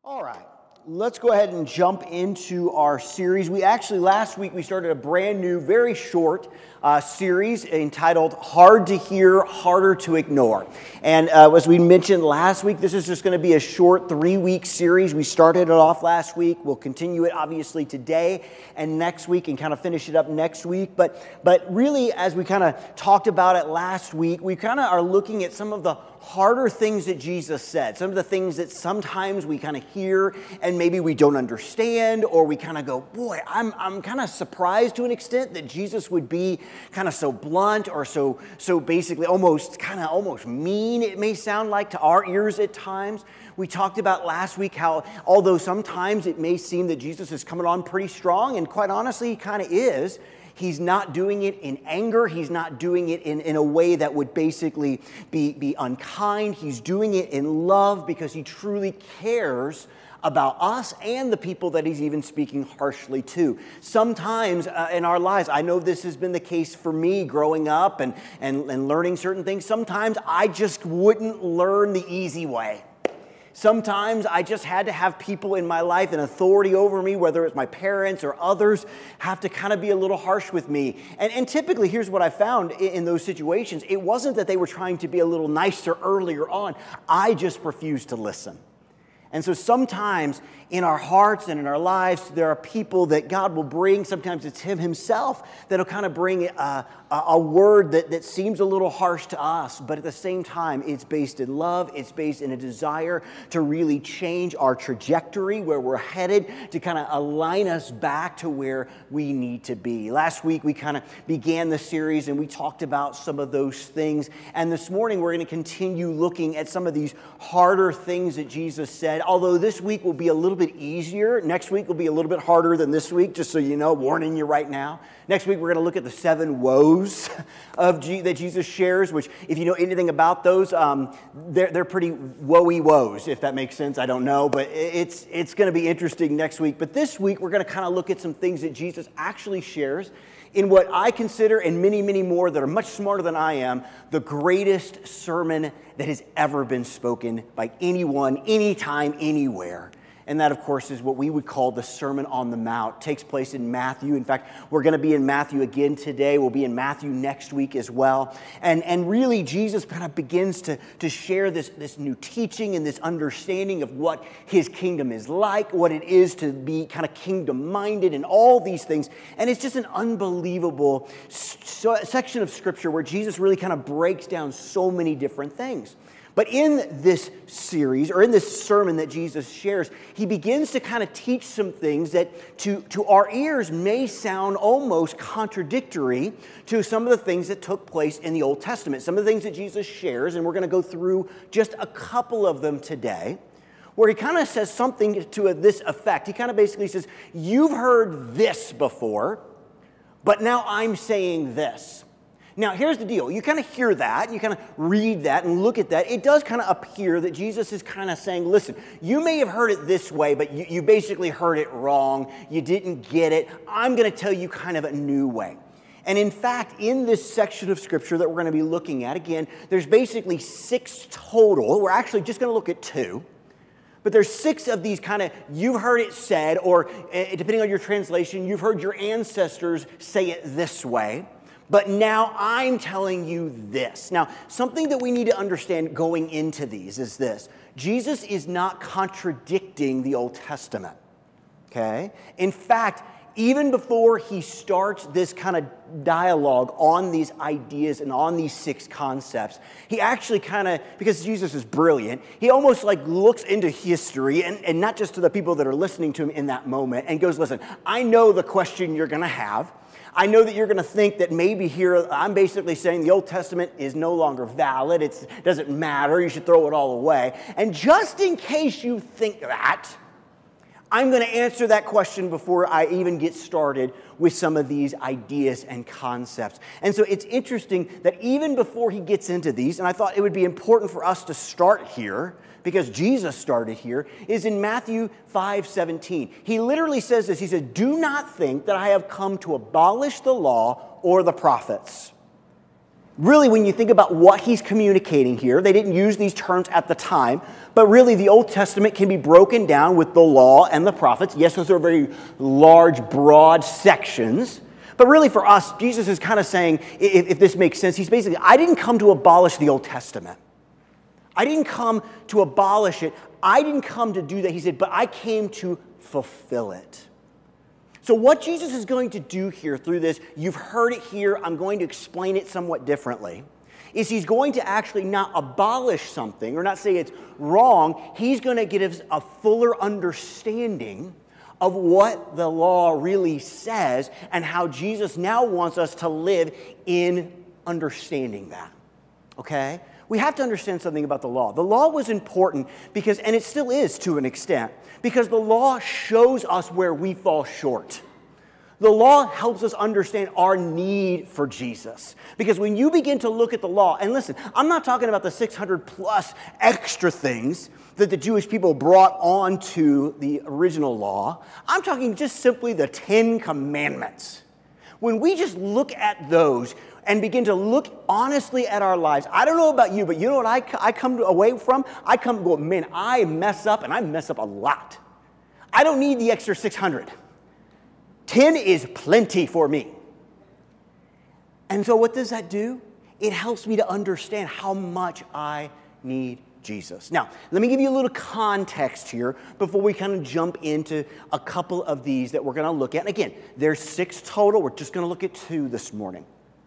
All right, let's go ahead and jump into our series. Last week we started a brand new, very short series entitled Hard to Hear, Harder to Ignore. And as we mentioned last week, this is just going to be a short 3-week series. We started it off last week. We'll continue it obviously today and next week and kind of finish it up next week. But really, as we kind of talked about it last week, we kind of are looking at some of the harder things that Jesus said, some of the things that sometimes we kind of hear and maybe we don't understand, or we kind of go, boy, I'm kind of surprised to an extent that Jesus would be kind of so blunt or so basically almost mean, it may sound like to our ears at times. We talked about last week how although sometimes it may seem that Jesus is coming on pretty strong, and quite honestly he kind of is, he's not doing it in anger. He's not doing it in a way that would basically be unkind. He's doing it in love because he truly cares about us and the people that he's even speaking harshly to. Sometimes in our lives, I know this has been the case for me growing up and learning certain things. Sometimes I just wouldn't learn the easy way. Sometimes I just had to have people in my life and authority over me, whether it's my parents or others, have to kind of be a little harsh with me. And typically, here's what I found in those situations. It wasn't that they were trying to be a little nicer earlier on. I just refused to listen. And so sometimes in our hearts and in our lives, there are people that God will bring. Sometimes it's Him Himself that'll kind of bring a word that seems a little harsh to us, but at the same time, it's based in love. It's based in a desire to really change our trajectory, where we're headed, to kind of align us back to where we need to be. Last week, we kind of began the series and we talked about some of those things. And this morning, we're going to continue looking at some of these harder things that Jesus said. Although this week will be a little bit easier. Next week will be a little bit harder than this week, just so you know, warning you right now. Next week, we're going to look at the 7 woes that Jesus shares, which, if you know anything about those, they're pretty woey woes, if that makes sense. I don't know, but it's going to be interesting next week. But this week, we're going to kind of look at some things that Jesus actually shares in what I consider, and many, many more that are much smarter than I am, the greatest sermon that has ever been spoken by anyone, anytime, anywhere. And that, of course, is what we would call the Sermon on the Mount. It takes place in Matthew. In fact, we're going to be in Matthew again today. We'll be in Matthew next week as well. And really, Jesus kind of begins to share this new teaching and this understanding of what His kingdom is like, what it is to be kind of kingdom-minded and all these things. And it's just an unbelievable section of Scripture where Jesus really kind of breaks down so many different things. But in this series, or in this sermon that Jesus shares, He begins to kind of teach some things that to our ears may sound almost contradictory to some of the things that took place in the Old Testament. Some of the things that Jesus shares, and we're going to go through just a couple of them today, where He kind of says something to this effect. He kind of basically says, you've heard this before, but now I'm saying this. Now, here's the deal. You kind of hear that, and you kind of read that and look at that. It does kind of appear that Jesus is kind of saying, listen, you may have heard it this way, but you basically heard it wrong. You didn't get it. I'm going to tell you kind of a new way. And in fact, in this section of Scripture that we're going to be looking at, again, there's basically 6 total. We're actually just going to look at 2. But there's 6 of these kind of, you've heard it said, or depending on your translation, you've heard your ancestors say it this way. But now I'm telling you this. Now, something that we need to understand going into these is this. Jesus is not contradicting the Old Testament, okay? In fact, even before He starts this kind of dialogue on these ideas and on these 6 concepts, He actually kind of, because Jesus is brilliant, He almost like looks into history, and not just to the people that are listening to Him in that moment, and goes, listen, I know the question you're going to have. I know that you're going to think that maybe here I'm basically saying the Old Testament is no longer valid. It doesn't matter. You should throw it all away. And just in case you think that, I'm going to answer that question before I even get started with some of these ideas and concepts. And so it's interesting that even before He gets into these, and I thought it would be important for us to start here, because Jesus started here, is in Matthew 5:17. He literally says this. He said, do not think that I have come to abolish the law or the prophets. Really, when you think about what he's communicating here, they didn't use these terms at the time, but really the Old Testament can be broken down with the law and the prophets. Yes, those are very large, broad sections. But really for us, Jesus is kind of saying, if this makes sense, he's basically, I didn't come to abolish the Old Testament. I didn't come to abolish it. I didn't come to do that, he said, but I came to fulfill it. So what Jesus is going to do here through this, you've heard it here, I'm going to explain it somewhat differently, is he's going to actually not abolish something or not say it's wrong. He's going to give us a fuller understanding of what the law really says and how Jesus now wants us to live in understanding that. Okay? We have to understand something about the law. The law was important because, and it still is to an extent, because the law shows us where we fall short. The law helps us understand our need for Jesus. Because when you begin to look at the law, and listen, I'm not talking about the 600 plus extra things that the Jewish people brought onto the original law. I'm talking just simply the 10 Commandments. When we just look at those and begin to look honestly at our lives, I don't know about you, but you know what I come away from? I come and go, man, I mess up, and I mess up a lot. I don't need the extra 600. 10 is plenty for me. And so what does that do? It helps me to understand how much I need Jesus. Now, let me give you a little context here before we kind of jump into a couple of these that we're going to look at. And again, there's 6 total. We're just going to look at 2 this morning.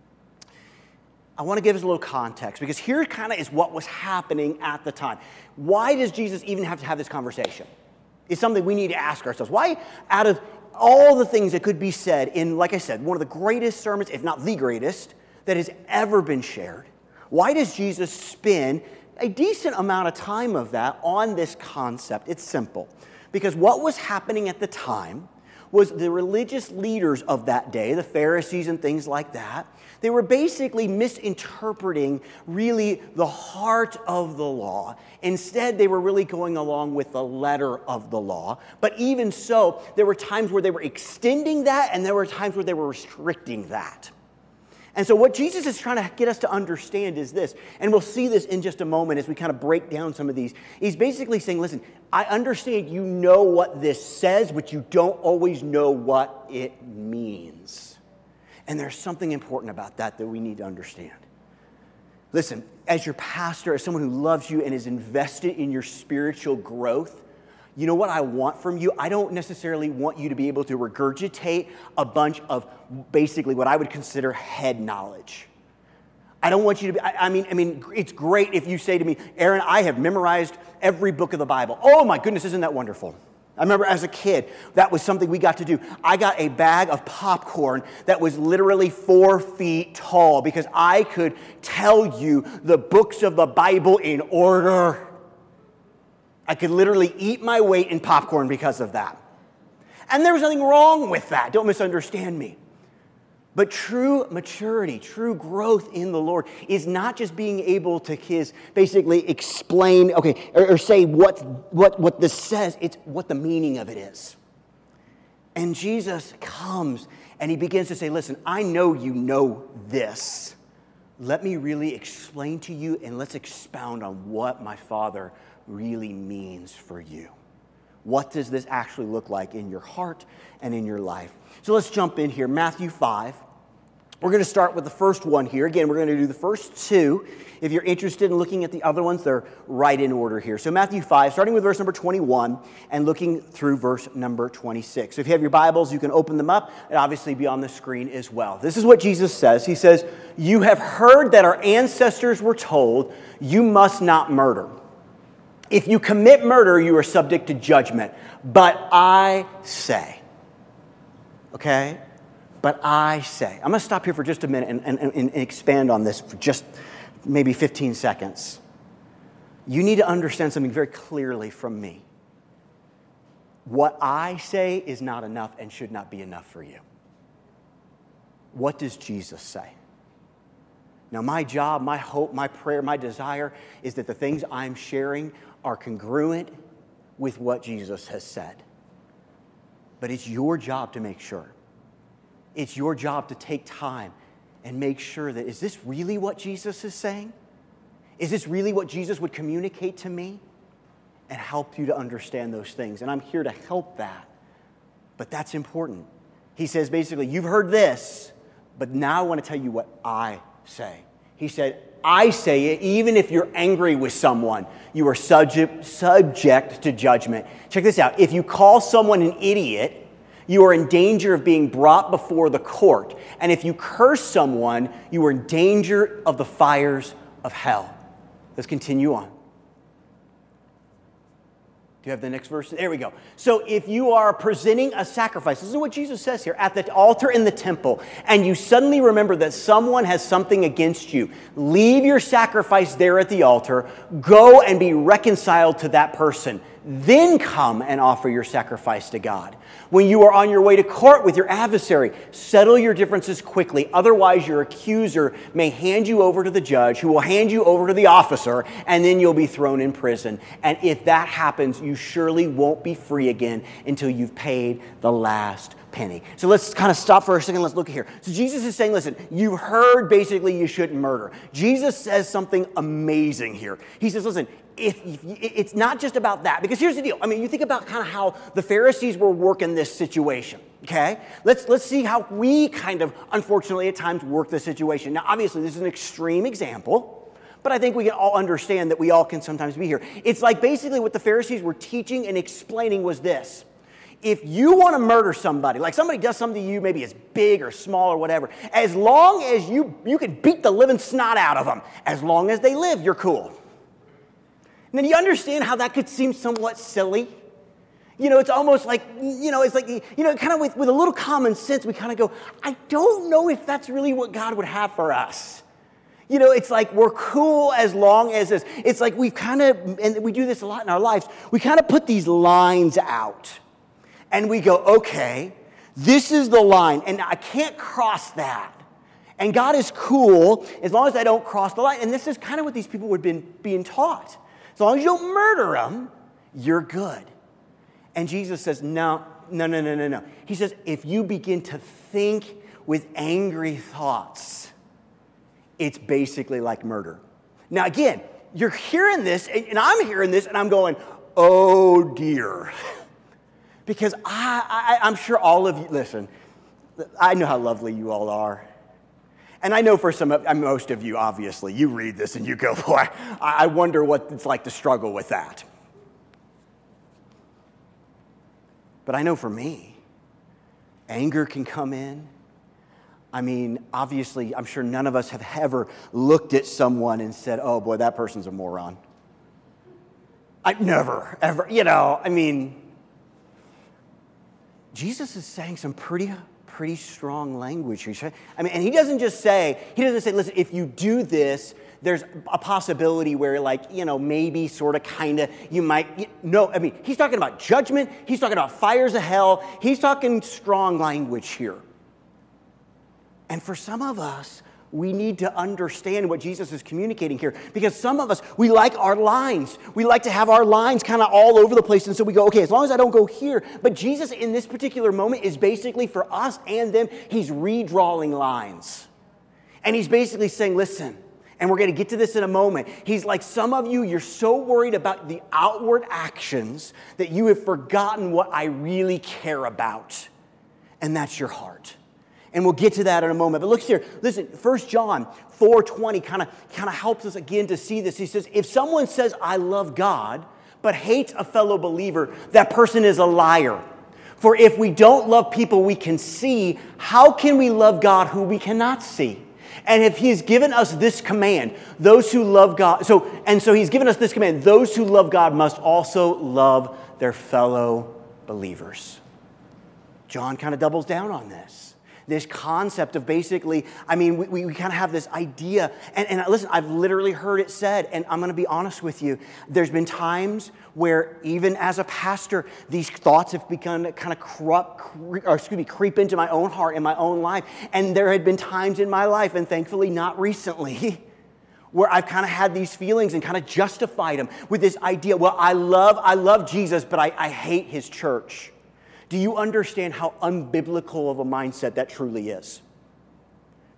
I want to give us a little context because here kind of is what was happening at the time. Why does Jesus even have to have this conversation? It's something we need to ask ourselves. Why, out of all the things that could be said in, like I said, one of the greatest sermons, if not the greatest, that has ever been shared, why does Jesus spend a decent amount of time of that on this concept? It's simple. Because what was happening at the time was the religious leaders of that day, the Pharisees and things like that, they were basically misinterpreting really the heart of the law. Instead, they were really going along with the letter of the law. But even so, there were times where they were extending that, and there were times where they were restricting that. And so what Jesus is trying to get us to understand is this, and we'll see this in just a moment as we kind of break down some of these. He's basically saying, listen, I understand you know what this says, but you don't always know what it means. And there's something important about that we need to understand. Listen, as your pastor, as someone who loves you and is invested in your spiritual growth, you know what I want from you? I don't necessarily want you to be able to regurgitate a bunch of basically what I would consider head knowledge. I don't want you to be, I mean, it's great if you say to me, Aaron, I have memorized every book of the Bible. Oh my goodness, isn't that wonderful? I remember as a kid, that was something we got to do. I got a bag of popcorn that was literally 4 feet tall because I could tell you the books of the Bible in order. I could literally eat my weight in popcorn because of that. And there was nothing wrong with that. Don't misunderstand me. But true maturity, true growth in the Lord is not just being able to basically explain, okay, or say what this says, it's what the meaning of it is. And Jesus comes and he begins to say, listen, I know you know this. Let me really explain to you and let's expound on what my Father really means for you. What does this actually look like in your heart and in your life? So let's jump in here. Matthew 5. We're going to start with the first one here. Again, we're going to do the first 2. If you're interested in looking at the other ones, they're right in order here. So Matthew 5, starting with verse number 21 and looking through verse number 26. So if you have your Bibles, you can open them up and obviously be on the screen as well. This is what Jesus says. He says, "You have heard that our ancestors were told, you must not murder. If you commit murder, you are subject to judgment. But I say," okay? But I say. I'm going to stop here for just a minute and expand on this for just maybe 15 seconds. You need to understand something very clearly from me. What I say is not enough and should not be enough for you. What does Jesus say? Now, my job, my hope, my prayer, my desire is that the things I'm sharing are congruent with what Jesus has said. But it's your job to make sure. It's your job to take time and make sure that, is this really what Jesus is saying? Is this really what Jesus would communicate to me? And help you to understand those things. And I'm here to help that. But that's important. He says basically, you've heard this, but now I want to tell you what I say. He said, I say it, even if you're angry with someone, you are subject to judgment. Check this out. If you call someone an idiot, you are in danger of being brought before the court. And if you curse someone, you are in danger of the fires of hell. Let's continue on. Do you have the next verse? There we go. So if you are presenting a sacrifice, this is what Jesus says here, at the altar in the temple, and you suddenly remember that someone has something against you, leave your sacrifice there at the altar, go and be reconciled to that person, then come and offer your sacrifice to God. When you are on your way to court with your adversary, settle your differences quickly. Otherwise, your accuser may hand you over to the judge, who will hand you over to the officer, and then you'll be thrown in prison. And if that happens, you surely won't be free again until you've paid the last penny. So let's kind of stop for a second. Let's look here. So Jesus is saying, listen, you heard basically you shouldn't murder. Jesus says something amazing here. He says, listen, if it's not just about that, because here's the deal. I mean, you think about kind of how the Pharisees were working this situation, okay? Let's see how we kind of, unfortunately, at times work the situation. Now, obviously, this is an extreme example, but I think we can all understand that we all can sometimes be here. It's like basically what the Pharisees were teaching and explaining was this. If you want to murder somebody, like somebody does something to you, maybe it's big or small or whatever, as long as you can beat the living snot out of them, as long as they live, you're cool. Now, do you understand how that could seem somewhat silly? You know, it's almost like, it's like, kind of with a little common sense, we kind of go, I don't know if that's really what God would have for us. You know, it's like we're cool as long as this. It's like we've kind of, and we do this a lot in our lives, we kind of put these lines out. And we go, okay, this is the line, and I can't cross that. And God is cool as long as I don't cross the line. And this is kind of what these people were being taught. As long as you don't murder them, you're good. And Jesus says, no. He says, if you begin to think with angry thoughts, it's basically like murder. Now, again, you're hearing this, and I'm hearing this, and I'm going, oh, dear. Because I'm sure all of you, listen, I know how lovely you all are. And I know for most of you, obviously, you read this and you go, boy, I wonder what it's like to struggle with that. But I know for me, anger can come in. I mean, obviously, I'm sure none of us have ever looked at someone and said, oh boy, that person's a moron. I never, ever, Jesus is saying some pretty strong language here. I mean, and he doesn't say, listen, if you do this, there's a possibility where, maybe sort of kind of you might, no, I mean, he's talking about judgment. He's talking about fires of hell. He's talking strong language here. And for some of us, we need to understand what Jesus is communicating here, because some of us, we like our lines. We like to have our lines kind of all over the place, and so we go, okay, as long as I don't go here. But Jesus, in this particular moment, is basically for us and them, he's redrawing lines. And he's basically saying, listen, and we're going to get to this in a moment. He's like, some of you, you're so worried about the outward actions that you have forgotten what I really care about, and that's your heart. And we'll get to that in a moment. But look here. Listen, 1 John 4:20 kind of helps us again to see this. He says, if someone says, I love God, but hates a fellow believer, that person is a liar. For if we don't love people we can see, how can we love God who we cannot see? And if he's given us this command, those who love God, so he's given us this command, those who love God must also love their fellow believers. John kind of doubles down on this. This concept of basically, I mean, we kind of have this idea. And listen, I've literally heard it said, and I'm going to be honest with you. There's been times where even as a pastor, these thoughts have begun to kind of creep into my own heart and my own life. And there had been times in my life, and thankfully not recently, where I've kind of had these feelings and kind of justified them with this idea. Well, I love Jesus, but I hate his church. Do you understand how unbiblical of a mindset that truly is?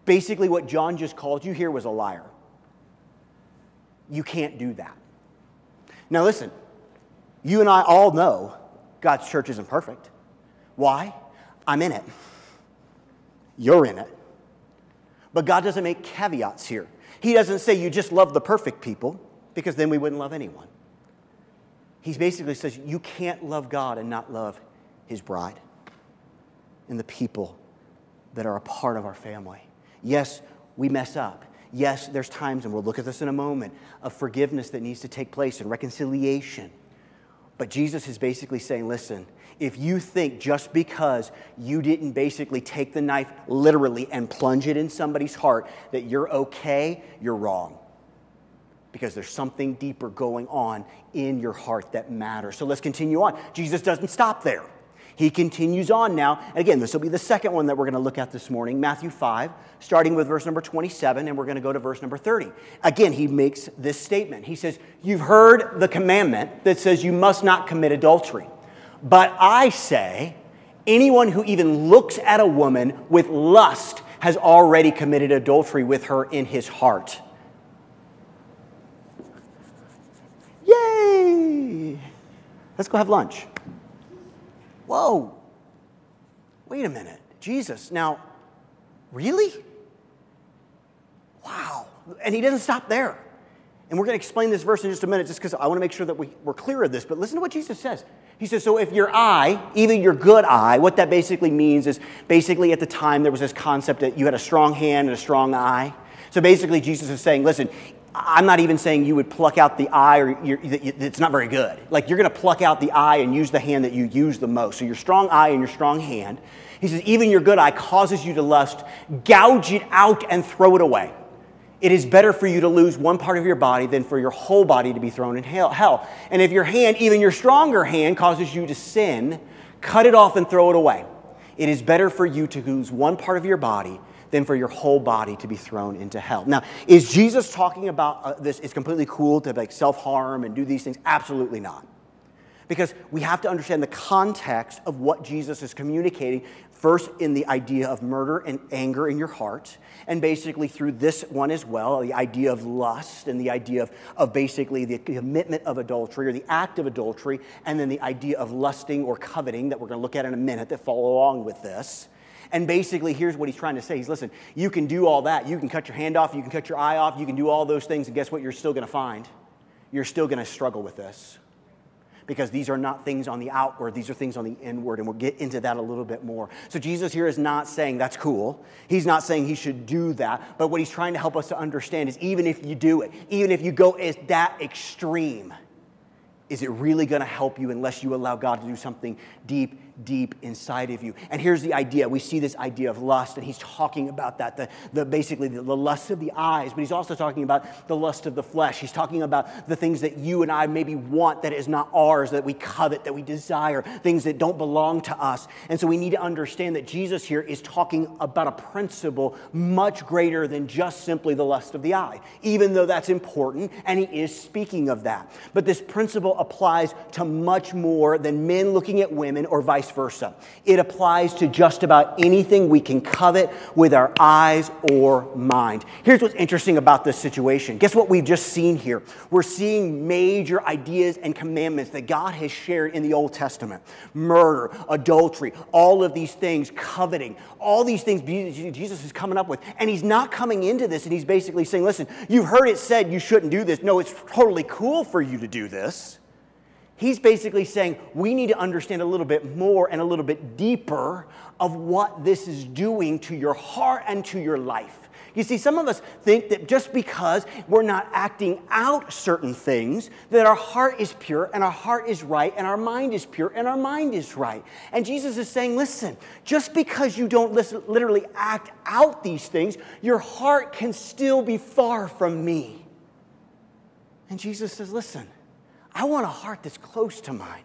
Basically, what John just called you here was a liar. You can't do that. Now listen, you and I all know God's church isn't perfect. Why? I'm in it. You're in it. But God doesn't make caveats here. He doesn't say you just love the perfect people, because then we wouldn't love anyone. He basically says you can't love God and not love his bride and the people that are a part of our family. Yes, we mess up. Yes, there's times, and we'll look at this in a moment, of forgiveness that needs to take place and reconciliation. But Jesus is basically saying, listen, if you think just because you didn't basically take the knife literally and plunge it in somebody's heart that you're okay, you're wrong. Because there's something deeper going on in your heart that matters. So let's continue on. Jesus doesn't stop there. He continues on now. And again, this will be the second one that we're going to look at this morning, Matthew 5, starting with verse number 27, and we're going to go to verse number 30. Again, he makes this statement. He says, you've heard the commandment that says you must not commit adultery. But I say, anyone who even looks at a woman with lust has already committed adultery with her in his heart. Yay! Let's go have lunch. Whoa, wait a minute, Jesus, now, really? Wow, and he doesn't stop there. And we're going to explain this verse in just a minute just because I want to make sure that we're clear of this, but listen to what Jesus says. He says, so if your eye, even your good eye, what that basically means is basically at the time there was this concept that you had a strong hand and a strong eye. So basically Jesus is saying, listen, I'm not even saying you would pluck out the eye or it's not very good. Like you're going to pluck out the eye and use the hand that you use the most. So your strong eye and your strong hand. He says, even your good eye causes you to lust. Gouge it out and throw it away. It is better for you to lose one part of your body than for your whole body to be thrown in hell. And if your hand, even your stronger hand, causes you to sin, cut it off and throw it away. It is better for you to lose one part of your body than for your whole body to be thrown into hell. Now, is Jesus talking about this? It's completely cool to like self-harm and do these things? Absolutely not. Because we have to understand the context of what Jesus is communicating, first in the idea of murder and anger in your heart, and basically through this one as well, the idea of lust and the idea of basically the commitment of adultery or the act of adultery, and then the idea of lusting or coveting that we're going to look at in a minute that follow along with this. And basically, here's what he's trying to say. He's, listen, you can do all that. You can cut your hand off. You can cut your eye off. You can do all those things. And guess what you're still going to find? You're still going to struggle with this. Because these are not things on the outward. These are things on the inward. And we'll get into that a little bit more. So Jesus here is not saying that's cool. He's not saying he should do that. But what he's trying to help us to understand is even if you do it, even if you go that extreme, is it really going to help you unless you allow God to do something deep inside of you? And here's the idea. We see this idea of lust, and he's talking about that, basically the lust of the eyes, but he's also talking about the lust of the flesh. He's talking about the things that you and I maybe want that is not ours, that we covet, that we desire, things that don't belong to us. And so we need to understand that Jesus here is talking about a principle much greater than just simply the lust of the eye, even though that's important, and he is speaking of that. But this principle applies to much more than men looking at women or vice versa. It applies to just about anything we can covet with our eyes or mind. Here's what's interesting about this situation. Guess what we've just seen here? We're seeing major ideas and commandments that God has shared in the Old Testament. Murder, adultery, all of these things, coveting, all these things Jesus is coming up with. And he's not coming into this and he's basically saying, listen, you've heard it said you shouldn't do this. No, it's totally cool for you to do this. He's basically saying we need to understand a little bit more and a little bit deeper of what this is doing to your heart and to your life. You see, some of us think that just because we're not acting out certain things, that our heart is pure and our heart is right and our mind is pure and our mind is right. And Jesus is saying, listen, just because you don't literally act out these things, your heart can still be far from me. And Jesus says, listen, I want a heart that's close to mine.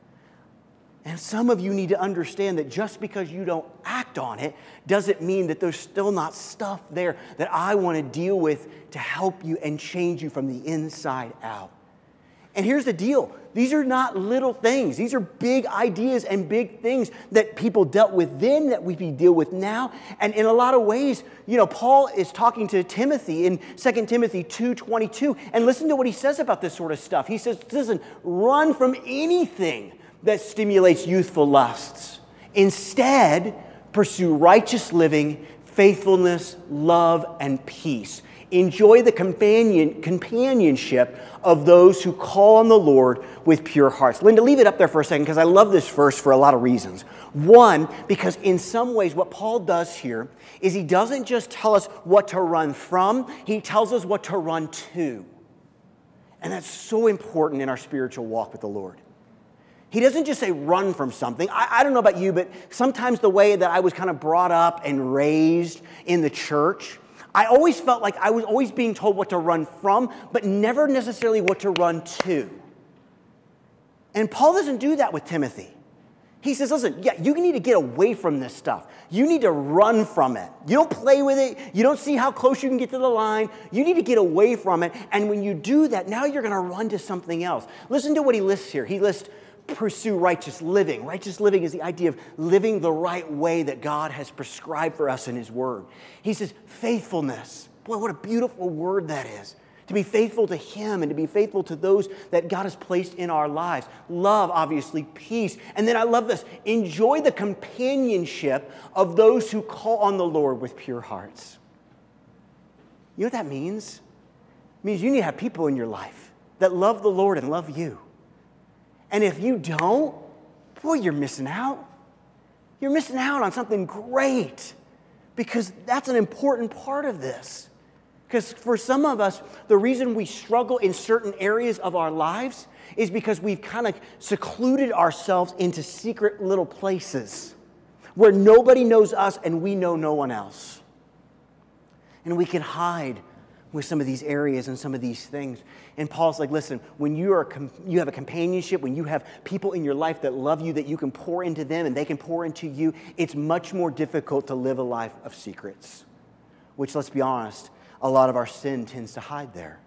And some of you need to understand that just because you don't act on it doesn't mean that there's still not stuff there that I want to deal with to help you and change you from the inside out. And here's the deal. These are not little things. These are big ideas and big things that people dealt with then that we deal with now. And in a lot of ways, Paul is talking to Timothy in 2 Timothy 2:22. And listen to what he says about this sort of stuff. He says, listen, run from anything that stimulates youthful lusts. Instead, pursue righteous living, faithfulness, love, and peace. Enjoy the companionship of those who call on the Lord with pure hearts. Linda, leave it up there for a second because I love this verse for a lot of reasons. One, because in some ways what Paul does here is he doesn't just tell us what to run from, he tells us what to run to. And that's so important in our spiritual walk with the Lord. He doesn't just say run from something. I don't know about you, but sometimes the way that I was kind of brought up and raised in the church, I always felt like I was always being told what to run from, but never necessarily what to run to. And Paul doesn't do that with Timothy. He says, listen, you need to get away from this stuff. You need to run from it. You don't play with it. You don't see how close you can get to the line. You need to get away from it. And when you do that, now you're going to run to something else. Listen to what he lists here. He lists pursue righteous living. Righteous living is the idea of living the right way that God has prescribed for us in His Word. He says faithfulness. Boy, what a beautiful word that is. To be faithful to Him and to be faithful to those that God has placed in our lives. Love, obviously, peace. And then I love this. Enjoy the companionship of those who call on the Lord with pure hearts. You know what that means? It means you need to have people in your life that love the Lord and love you. And if you don't, boy, you're missing out. You're missing out on something great because that's an important part of this. Because for some of us, the reason we struggle in certain areas of our lives is because we've kind of secluded ourselves into secret little places where nobody knows us and we know no one else. And we can hide with some of these areas and some of these things. And Paul's like, listen, when you have a companionship, when you have people in your life that love you, that you can pour into them and they can pour into you, it's much more difficult to live a life of secrets, which, let's be honest, a lot of our sin tends to hide there.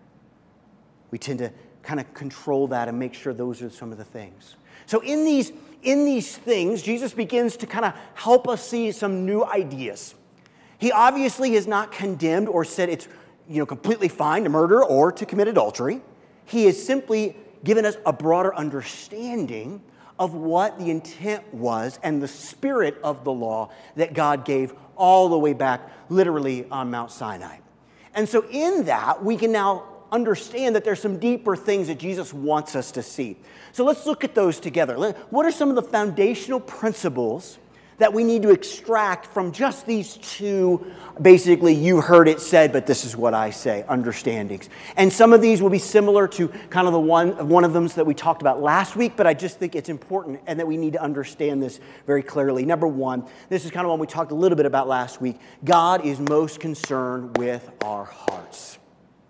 We tend to kind of control that and make sure those are some of the things. So in these things, Jesus begins to kind of help us see some new ideas. He obviously has not condemned or said it's completely fine to murder or to commit adultery. He has simply given us a broader understanding of what the intent was and the spirit of the law that God gave all the way back, literally on Mount Sinai. And so in that, we can now understand that there's some deeper things that Jesus wants us to see. So let's look at those together. What are some of the foundational principles that we need to extract from just these two, basically, you heard it said, but this is what I say, understandings. And some of these will be similar to kind of the one of them that we talked about last week, but I just think it's important and that we need to understand this very clearly. Number one, this is kind of one we talked a little bit about last week. God is most concerned with our hearts.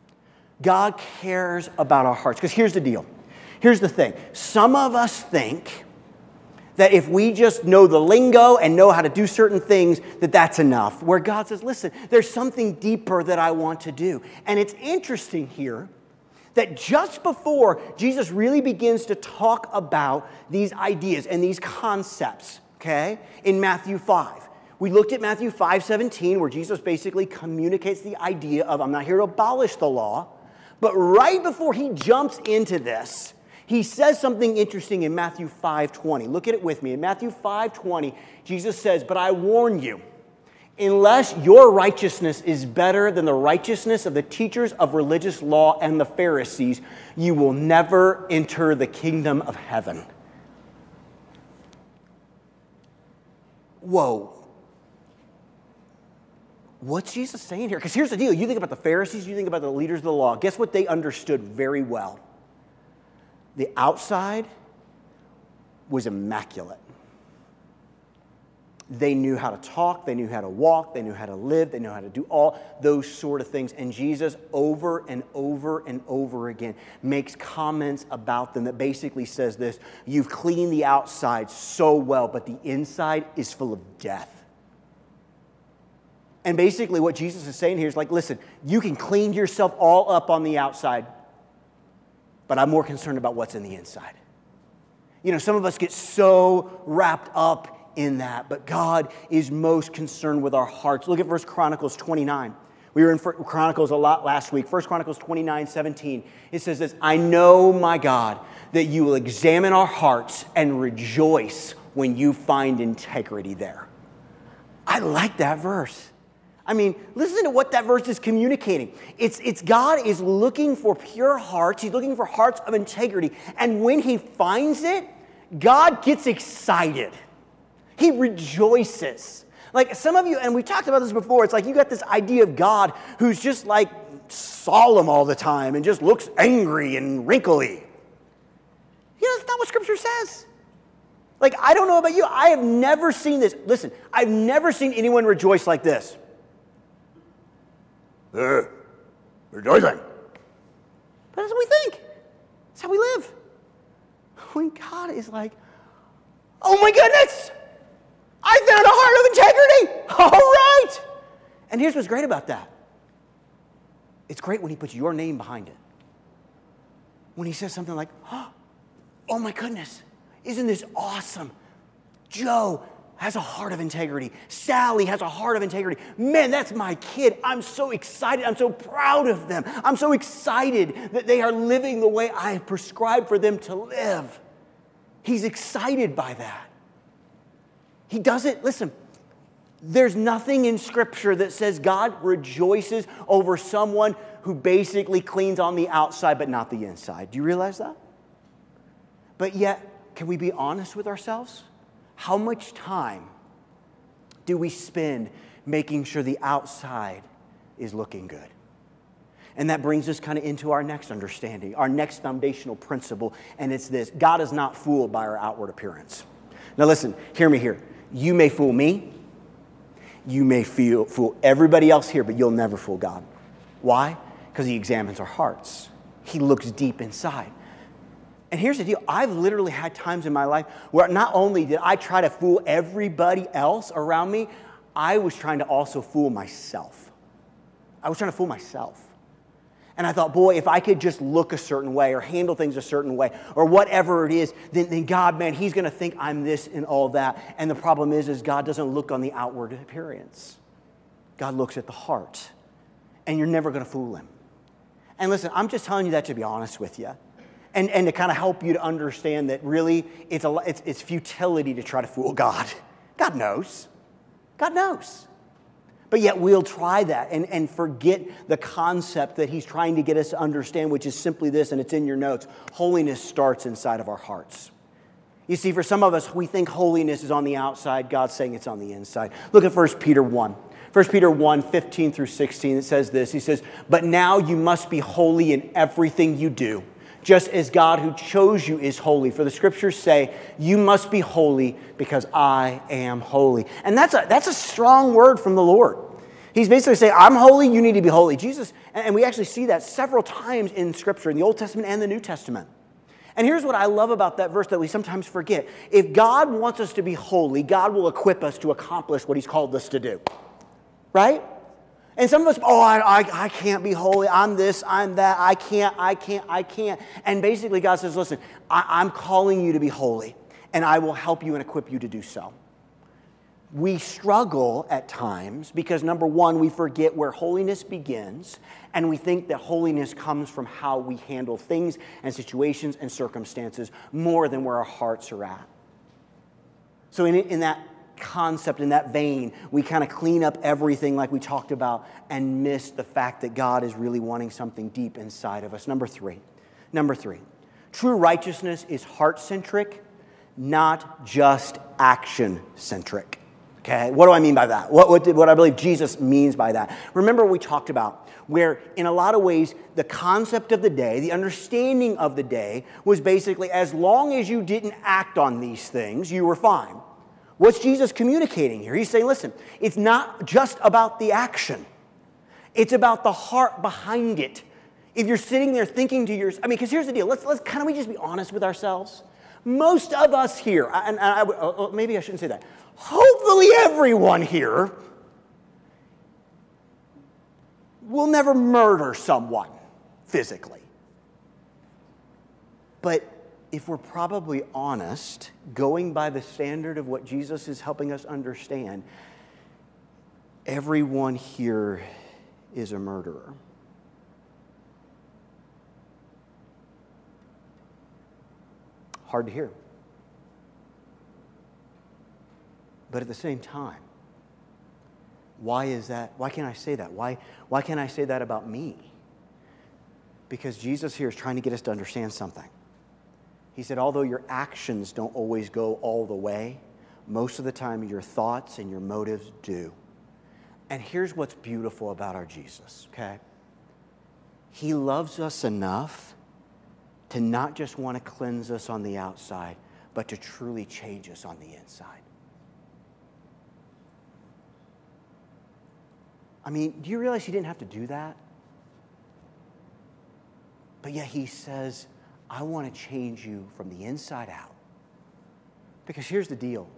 God cares about our hearts. Because here's the deal. Here's the thing. Some of us think that if we just know the lingo and know how to do certain things, that's enough. Where God says, listen, there's something deeper that I want to do. And it's interesting here that just before Jesus really begins to talk about these ideas and these concepts, okay, in Matthew 5. We looked at Matthew 5:17, where Jesus basically communicates the idea of, I'm not here to abolish the law. But right before he jumps into this, he says something interesting in Matthew 5:20. Look at it with me. In Matthew 5:20, Jesus says, but I warn you, unless your righteousness is better than the righteousness of the teachers of religious law and the Pharisees, you will never enter the kingdom of heaven. Whoa. What's Jesus saying here? Because here's the deal. You think about the Pharisees, you think about the leaders of the law. Guess what they understood very well? The outside was immaculate. They knew how to talk, they knew how to walk, they knew how to live, they knew how to do all those sort of things. And Jesus, over and over and over again, makes comments about them that basically says this: you've cleaned the outside so well, but the inside is full of death. And basically what Jesus is saying here is like, listen, you can clean yourself all up on the outside, but I'm more concerned about what's in the inside. You know, some of us get so wrapped up in that, but God is most concerned with our hearts. Look at 1 Chronicles 29. We were in Chronicles a lot last week. 1 Chronicles 29:17. It says this, I know, my God, that you will examine our hearts and rejoice when you find integrity there. I like that verse. I mean, listen to what that verse is communicating. It's God is looking for pure hearts. He's looking for hearts of integrity. And when he finds it, God gets excited. He rejoices. Like some of you, and we talked about this before, it's like you got this idea of God who's just like solemn all the time and just looks angry and wrinkly. You know, that's not what Scripture says. Like, I don't know about you. I have never seen this. Listen, I've never seen anyone rejoice like this. Rejoicing. But that's what we think. That's how we live. When God is like, oh my goodness, I found a heart of integrity. All right. And here's what's great about that. It's great when he puts your name behind it. When he says something like, oh my goodness, isn't this awesome? Joe has a heart of integrity. Sally has a heart of integrity. Man, that's my kid. I'm so excited. I'm so proud of them. I'm so excited that they are living the way I have prescribed for them to live. He's excited by that. He doesn't, listen, there's nothing in Scripture that says God rejoices over someone who basically cleans on the outside but not the inside. Do you realize that? But yet, can we be honest with ourselves? How much time do we spend making sure the outside is looking good? And that brings us kind of into our next understanding, our next foundational principle, and it's this. God is not fooled by our outward appearance. Now listen, hear me here. You may fool me. You may fool everybody else here, but you'll never fool God. Why? Because he examines our hearts. He looks deep inside. And here's the deal. I've literally had times in my life where not only did I try to fool everybody else around me, I was trying to also fool myself. I was trying to fool myself. And I thought, boy, if I could just look a certain way or handle things a certain way or whatever it is, then God, man, he's going to think I'm this and all that. And the problem is God doesn't look on the outward appearance. God looks at the heart. And you're never going to fool him. And listen, I'm just telling you that to be honest with you. And to kind of help you to understand that really it's futility to try to fool God. God knows. God knows. But yet we'll try that and forget the concept that he's trying to get us to understand, which is simply this, and it's in your notes. Holiness starts inside of our hearts. You see, for some of us, we think holiness is on the outside. God's saying it's on the inside. Look at 1 Peter 1. 1 Peter 1, 15 through 16, it says this. He says, but now you must be holy in everything you do, just as God who chose you is holy. For the Scriptures say, you must be holy because I am holy. And that's a strong word from the Lord. He's basically saying, I'm holy, you need to be holy. Jesus, and we actually see that several times in Scripture, in the Old Testament and the New Testament. And here's what I love about that verse that we sometimes forget. If God wants us to be holy, God will equip us to accomplish what he's called us to do. Right? And some of us, I can't be holy. I'm this, I'm that. I can't. And basically God says, listen, I'm calling you to be holy, and I will help you and equip you to do so. We struggle at times because, number one, we forget where holiness begins, and we think that holiness comes from how we handle things and situations and circumstances more than where our hearts are at. So in that concept, in that vein, we kind of clean up everything like we talked about and miss the fact that God is really wanting something deep inside of us. Number three, true righteousness is heart-centric, not just action-centric. Okay, what do I mean by that? What I believe Jesus means by that. Remember what we talked about, where in a lot of ways, the concept of the day, the understanding of the day was basically as long as you didn't act on these things, you were fine. What's Jesus communicating here? He's saying, listen, it's not just about the action. It's about the heart behind it. If you're sitting there thinking to yourself, because here's the deal. Let's kind of we just be honest with ourselves. Most of us here, maybe I shouldn't say that. Hopefully everyone here will never murder someone physically. But if we're probably honest, going by the standard of what Jesus is helping us understand, everyone here is a murderer. Hard to hear. But at the same time, why is that? Why can't I say that? Why can't I say that about me? Because Jesus here is trying to get us to understand something. He said, although your actions don't always go all the way, most of the time your thoughts and your motives do. And here's what's beautiful about our Jesus, okay? He loves us enough to not just want to cleanse us on the outside, but to truly change us on the inside. I mean, do you realize he didn't have to do that? But yet he says, I want to change you from the inside out. Because here's the deal.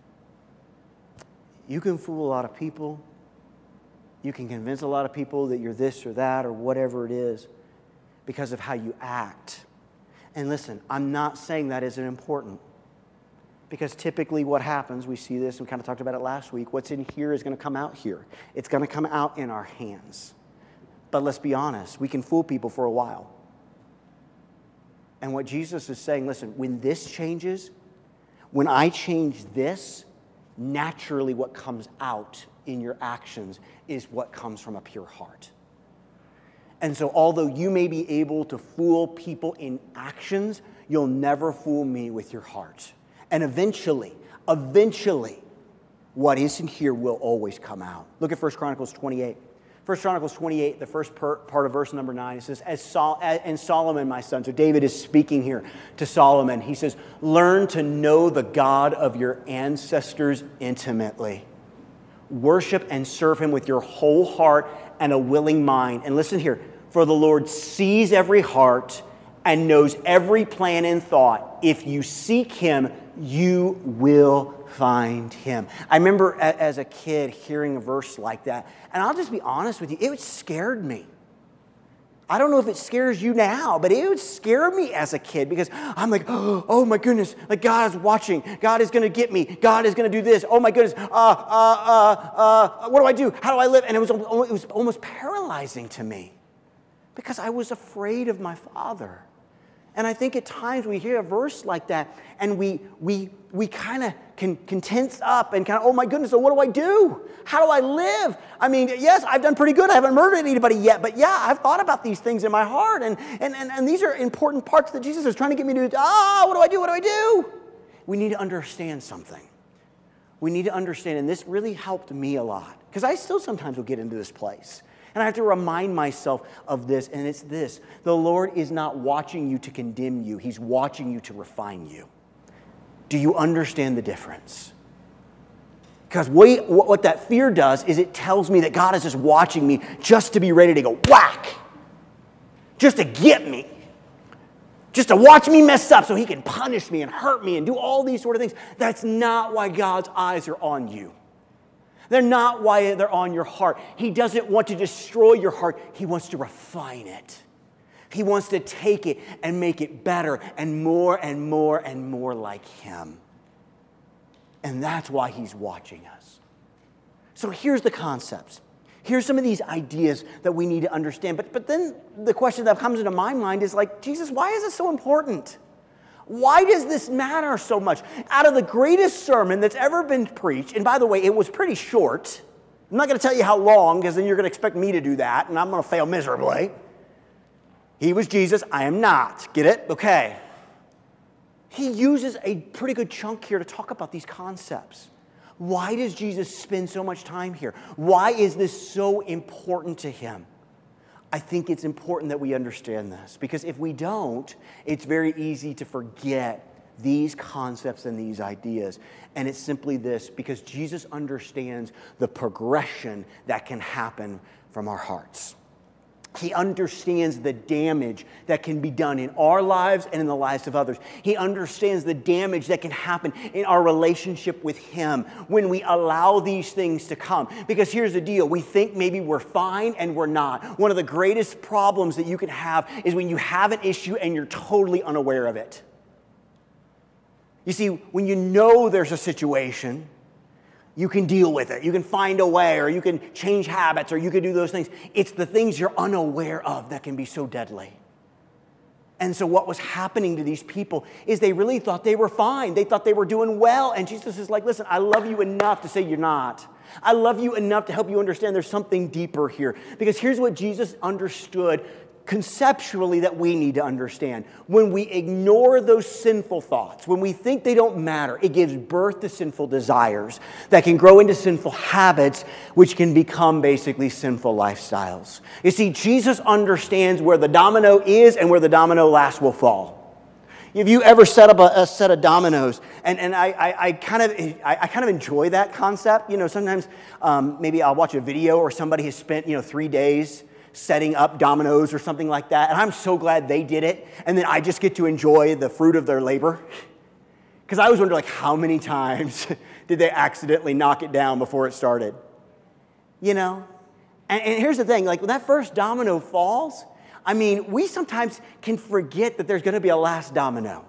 You can fool a lot of people. You can convince a lot of people that you're this or that or whatever it is because of how you act. And listen, I'm not saying that isn't important. Because typically what happens, we see this, we kind of talked about it last week, what's in here is going to come out here. It's going to come out in our hands. But let's be honest, we can fool people for a while. And what Jesus is saying, listen, when this changes, when I change this, naturally what comes out in your actions is what comes from a pure heart. And so although you may be able to fool people in actions, you'll never fool me with your heart. And eventually, what is in here will always come out. Look at 1 Chronicles 28. 1 Chronicles 28, the first part of verse number 9, it says, and Solomon, my son, so David is speaking here to Solomon. He says, learn to know the God of your ancestors intimately. Worship and serve him with your whole heart and a willing mind. And listen here, for the Lord sees every heart and knows every plan and thought. If you seek him, you will find him. I remember as a kid hearing a verse like that, and I'll just be honest with you, it scared me. I don't know if it scares you now, but it would scare me as a kid because I'm like, oh my goodness, like God is watching. God is going to get me. God is going to do this. Oh my goodness. What do I do? How do I live? And it was almost paralyzing to me because I was afraid of my father. And I think at times we hear a verse like that and we kind of can tense up and kind of, oh my goodness, so what do I do? How do I live? I mean, yes, I've done pretty good. I haven't murdered anybody yet. But yeah, I've thought about these things in my heart. And these are important parts that Jesus is trying to get me to do. What do I do? What do I do? We need to understand something. We need to understand, and this really helped me a lot. Because I still sometimes will get into this place. And I have to remind myself of this, and it's this. The Lord is not watching you to condemn you. He's watching you to refine you. Do you understand the difference? Because what that fear does is it tells me that God is just watching me just to be ready to go whack. Just to get me. Just to watch me mess up so he can punish me and hurt me and do all these sort of things. That's not why God's eyes are on you. They're not why they're on your heart. He doesn't want to destroy your heart. He wants to refine it. He wants to take it and make it better and more and more and more like him. And that's why he's watching us. So here's the concepts. Here's some of these ideas that we need to understand. But then the question that comes into my mind is like, Jesus, why is this so important? Why does this matter so much? Out of the greatest sermon that's ever been preached, and by the way, it was pretty short. I'm not going to tell you how long, because then you're going to expect me to do that, and I'm going to fail miserably. He was Jesus. I am not. Get it? Okay. He uses a pretty good chunk here to talk about these concepts. Why does Jesus spend so much time here? Why is this so important to him? I think it's important that we understand this because if we don't, it's very easy to forget these concepts and these ideas. And it's simply this, because Jesus understands the progression that can happen from our hearts. He understands the damage that can be done in our lives and in the lives of others. He understands the damage that can happen in our relationship with Him when we allow these things to come. Because here's the deal. We think maybe we're fine and we're not. One of the greatest problems that you can have is when you have an issue and you're totally unaware of it. You see, when you know there's a situation, you can deal with it. You can find a way, or you can change habits, or you can do those things. It's the things you're unaware of that can be so deadly. And so what was happening to these people is they really thought they were fine. They thought they were doing well. And Jesus is like, listen, I love you enough to say you're not. I love you enough to help you understand there's something deeper here. Because here's what Jesus understood conceptually that we need to understand. When we ignore those sinful thoughts, when we think they don't matter, it gives birth to sinful desires that can grow into sinful habits, which can become basically sinful lifestyles. You see, Jesus understands where the domino is and where the domino last will fall. Have you ever set up a set of dominoes? And I kind of enjoy that concept. You know, sometimes maybe I'll watch a video or somebody has spent 3 days setting up dominoes or something like that. And I'm so glad they did it. And then I just get to enjoy the fruit of their labor. Because I always wonder, like, how many times did they accidentally knock it down before it started? You know? And here's the thing. Like, when that first domino falls, I mean, we sometimes can forget that there's going to be a last domino.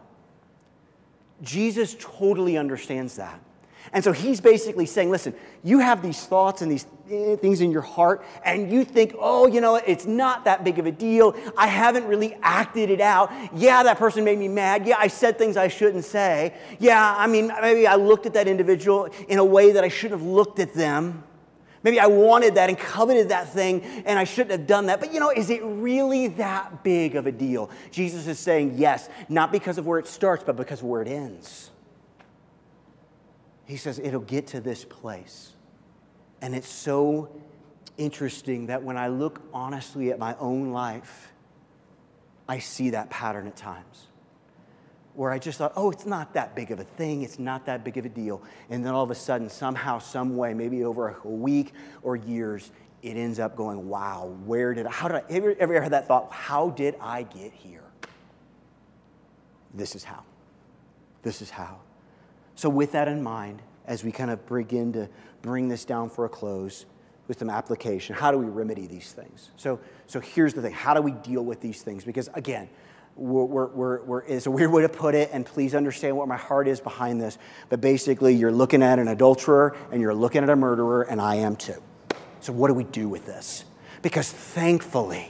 Jesus totally understands that. And so he's basically saying, listen, you have these thoughts and these things in your heart, and you think, oh, you know, it's not that big of a deal. I haven't really acted it out. Yeah, that person made me mad. Yeah, I said things I shouldn't say. Yeah, I mean, maybe I looked at that individual in a way that I shouldn't have looked at them. Maybe I wanted that and coveted that thing, and I shouldn't have done that. But, you know, is it really that big of a deal? Jesus is saying yes, not because of where it starts, but because of where it ends. He says it'll get to this place. And it's so interesting that when I look honestly at my own life, I see that pattern at times. Where I just thought, oh, it's not that big of a thing. It's not that big of a deal. And then all of a sudden, somehow, some way, maybe over a week or years, it ends up going, wow, have you ever had that thought, how did I get here? This is how. This is how. So with that in mind, as we kind of begin to bring this down for a close with some application, how do we remedy these things? So here's the thing. How do we deal with these things? Because again, it's a weird way to put it, and please understand what my heart is behind this. But basically, you're looking at an adulterer and you're looking at a murderer, and I am too. So what do we do with this? Because thankfully,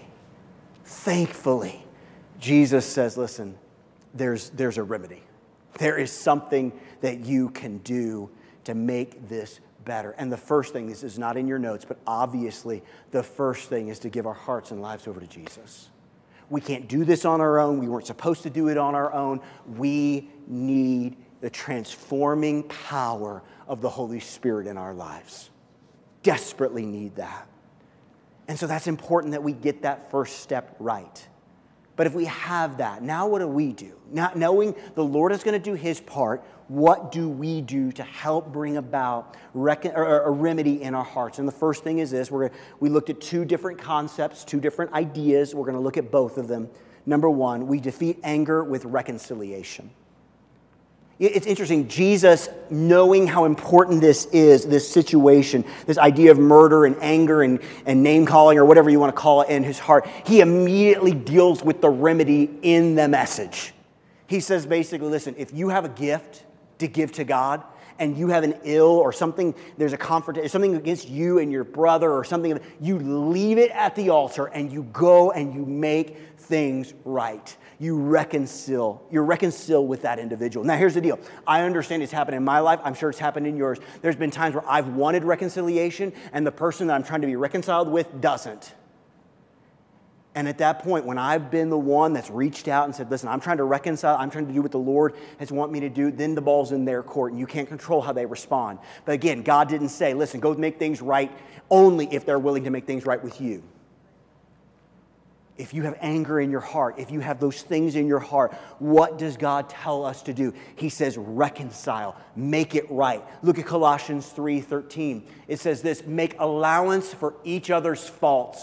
Jesus says, listen, there's a remedy. There is something that you can do to make this better. And the first thing, this is not in your notes, but obviously the first thing is to give our hearts and lives over to Jesus. We can't do this on our own. We weren't supposed to do it on our own. We need the transforming power of the Holy Spirit in our lives. Desperately need that. And so that's important that we get that first step right. But if we have that, now what do we do? Not knowing the Lord is going to do His part, what do we do to help bring about a remedy in our hearts? And the first thing is this. We looked at two different concepts, two different ideas. We're going to look at both of them. Number one, we defeat anger with reconciliation. It's interesting, Jesus, knowing how important this is, this situation, this idea of murder and anger and name-calling or whatever you want to call it in his heart, he immediately deals with the remedy in the message. He says basically, listen, if you have a gift to give to God and you have an ill or something, there's a confrontation, something against you and your brother or something, you leave it at the altar and you go and you make things right. You're reconcile with that individual. Now, here's the deal. I understand it's happened in my life. I'm sure it's happened in yours. There's been times where I've wanted reconciliation, and the person that I'm trying to be reconciled with doesn't. And at that point, when I've been the one that's reached out and said, listen, I'm trying to reconcile, I'm trying to do what the Lord has want me to do, then the ball's in their court, and you can't control how they respond. But again, God didn't say, listen, go make things right only if they're willing to make things right with you. If you have anger in your heart, if you have those things in your heart, what does God tell us to do? He says reconcile, make it right. Look at Colossians 3:13. It says this, make allowance for each other's faults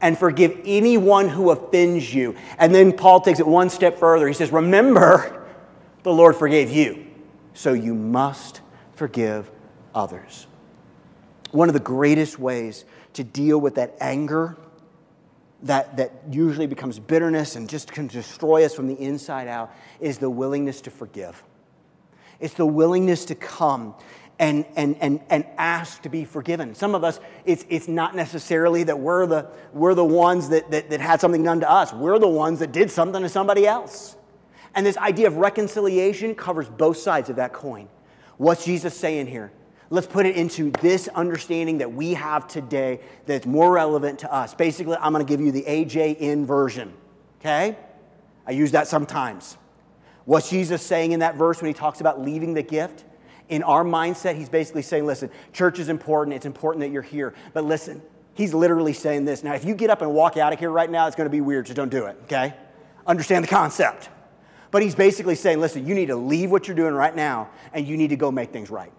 and forgive anyone who offends you. And then Paul takes it one step further. He says, remember, the Lord forgave you, so you must forgive others. One of the greatest ways to deal with that anger that usually becomes bitterness and just can destroy us from the inside out is the willingness to forgive. It's the willingness to come and ask to be forgiven. Some of us, it's not necessarily that we're the ones that had something done to us. We're the ones that did something to somebody else. And this idea of reconciliation covers both sides of that coin. What's Jesus saying here? Let's put it into this understanding that we have today that's more relevant to us. Basically, I'm going to give you the AJN version, okay? I use that sometimes. What's Jesus saying in that verse when he talks about leaving the gift? In our mindset, he's basically saying, listen, church is important. It's important that you're here. But listen, he's literally saying this. Now, if you get up and walk out of here right now, it's going to be weird, so don't do it, okay? Understand the concept. But he's basically saying, listen, you need to leave what you're doing right now, and you need to go make things right.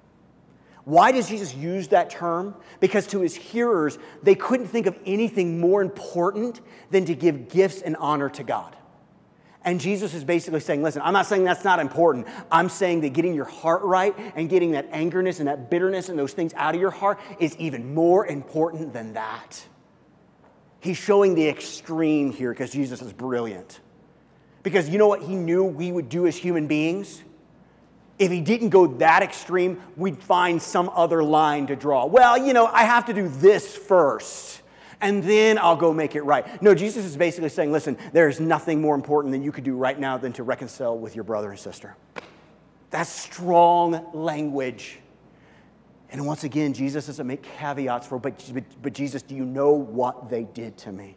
Why does Jesus use that term? Because to his hearers, they couldn't think of anything more important than to give gifts and honor to God. And Jesus is basically saying, listen, I'm not saying that's not important. I'm saying that getting your heart right and getting that angerness and that bitterness and those things out of your heart is even more important than that. He's showing the extreme here because Jesus is brilliant. Because you know what he knew we would do as human beings? If he didn't go that extreme, we'd find some other line to draw. Well, you know, I have to do this first, and then I'll go make it right. No, Jesus is basically saying, listen, there's nothing more important than you could do right now than to reconcile with your brother and sister. That's strong language. And once again, Jesus doesn't make caveats for, but Jesus, do you know what they did to me?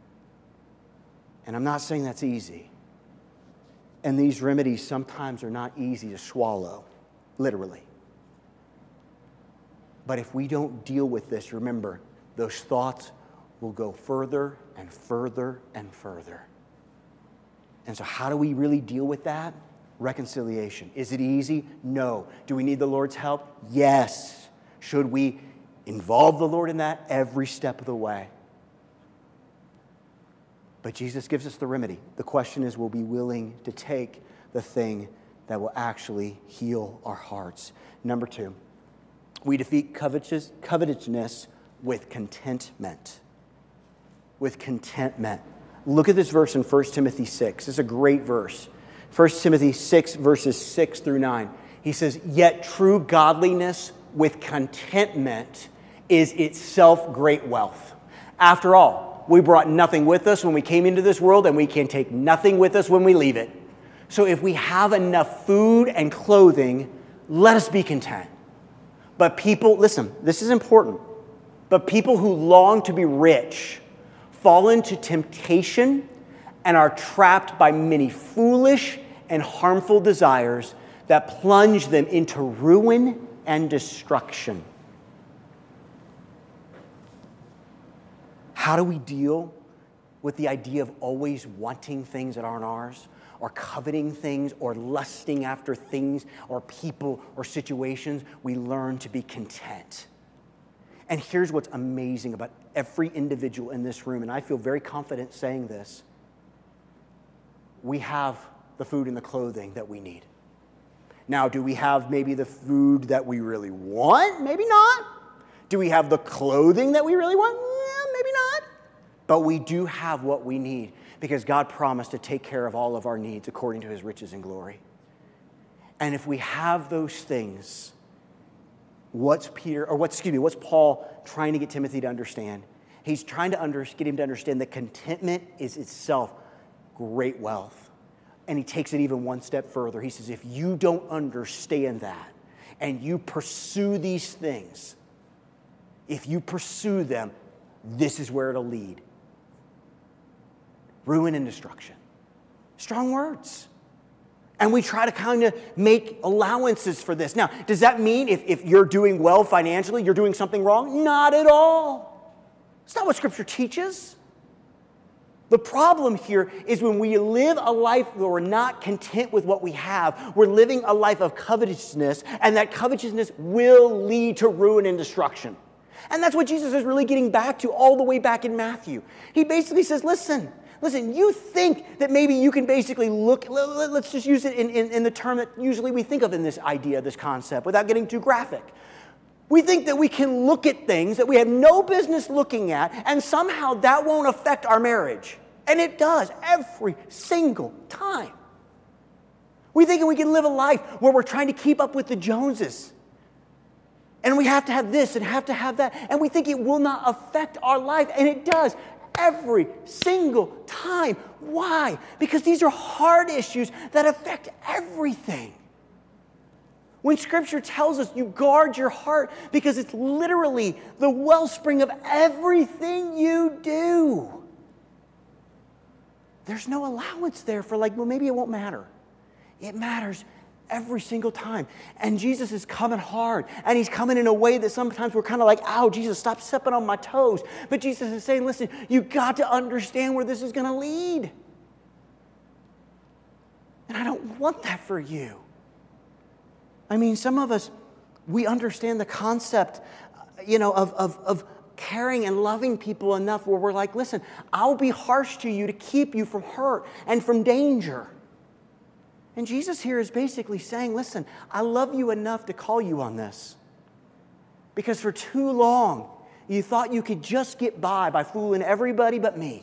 And I'm not saying that's easy. And these remedies sometimes are not easy to swallow, literally. But if we don't deal with this, remember, those thoughts will go further and further and further. And so how do we really deal with that? Reconciliation. Is it easy? No. Do we need the Lord's help? Yes. Should we involve the Lord in that every step of the way? But Jesus gives us the remedy. The question is, will we be willing to take the thing that will actually heal our hearts? Number 2, we defeat covetousness with contentment. With contentment. Look at this verse in 1 Timothy 6. It's a great verse. 1 Timothy 6, verses 6 through 9. He says, yet true godliness with contentment is itself great wealth. After all, we brought nothing with us when we came into this world, and we can take nothing with us when we leave it. So if we have enough food and clothing, let us be content. But people, listen, this is important. But people who long to be rich fall into temptation and are trapped by many foolish and harmful desires that plunge them into ruin and destruction. How do we deal with the idea of always wanting things that aren't ours, or coveting things, or lusting after things, or people, or situations? We learn to be content. And here's what's amazing about every individual in this room, and I feel very confident saying this. We have the food and the clothing that we need. Now, do we have maybe the food that we really want? Maybe not. Do we have the clothing that we really want? Maybe not. But we do have what we need because God promised to take care of all of our needs according to his riches and glory. And if we have those things, what's Paul trying to get Timothy to understand? He's trying to get him to understand that contentment is itself great wealth. And he takes it even one step further. He says, if you don't understand that and you pursue these things, if you pursue them, this is where it'll lead. Ruin and destruction. Strong words. And we try to kind of make allowances for this. Now, does that mean if you're doing well financially, you're doing something wrong? Not at all. It's not what Scripture teaches. The problem here is when we live a life where we're not content with what we have, we're living a life of covetousness, and that covetousness will lead to ruin and destruction. And that's what Jesus is really getting back to all the way back in Matthew. He basically says, listen, you think that maybe you can basically look, let's just use it in the term that usually we think of in this idea, this concept, without getting too graphic. We think that we can look at things that we have no business looking at, and somehow that won't affect our marriage. And it does every single time. We think we can live a life where we're trying to keep up with the Joneses. And we have to have this and have to have that. And we think it will not affect our life. And it does every single time. Why? Because these are hard issues that affect everything. When Scripture tells us you guard your heart because it's literally the wellspring of everything you do. There's no allowance there for well, maybe it won't matter. It matters every single time. And Jesus is coming hard. And He's coming in a way that sometimes we're kind of like, ow, Jesus, stop stepping on my toes. But Jesus is saying, listen, you got to understand where this is going to lead. And I don't want that for you. I mean, some of us, we understand the concept, of caring and loving people enough where we're like, listen, I'll be harsh to you to keep you from hurt and from danger. And Jesus here is basically saying, listen, I love you enough to call you on this. Because for too long, you thought you could just get by fooling everybody but me.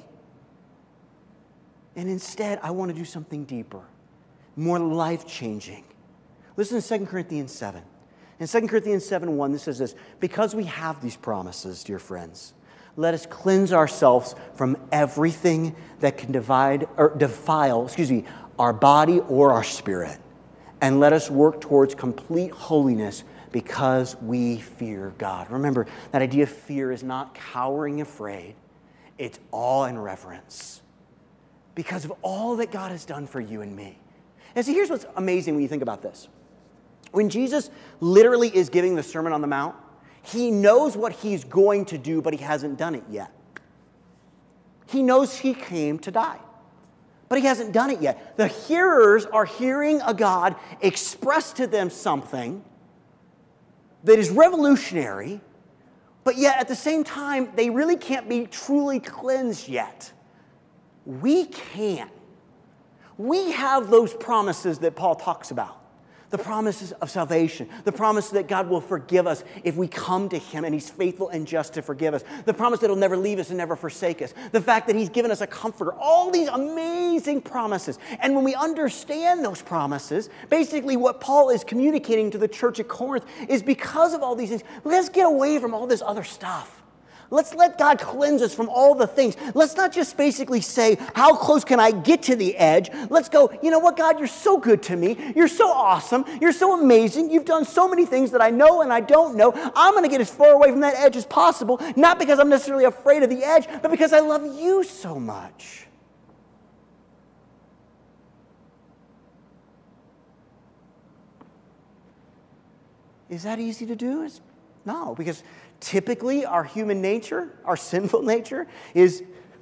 And instead, I want to do something deeper, more life-changing. Listen to 2 Corinthians 7. In 2 Corinthians 7:1, this says this, because we have these promises, dear friends, let us cleanse ourselves from everything that can defile our body or our spirit. And let us work towards complete holiness because we fear God. Remember, that idea of fear is not cowering afraid. It's awe and reverence. Because of all that God has done for you and me. And see, here's what's amazing when you think about this. When Jesus literally is giving the Sermon on the Mount, He knows what He's going to do, but He hasn't done it yet. He knows He came to die, but He hasn't done it yet. The hearers are hearing a God express to them something that is revolutionary, but yet at the same time, they really can't be truly cleansed yet. We can. We have those promises that Paul talks about. The promises of salvation. The promise that God will forgive us if we come to Him and He's faithful and just to forgive us. The promise that He'll never leave us and never forsake us. The fact that He's given us a comforter. All these amazing promises. And when we understand those promises, basically what Paul is communicating to the church at Corinth is because of all these things, let's get away from all this other stuff. Let's let God cleanse us from all the things. Let's not just basically say, how close can I get to the edge? Let's go, you know what, God, you're so good to me. You're so awesome. You're so amazing. You've done so many things that I know and I don't know. I'm going to get as far away from that edge as possible, not because I'm necessarily afraid of the edge, but because I love you so much. Is that easy to do? No, because typically our human nature, our sinful nature is,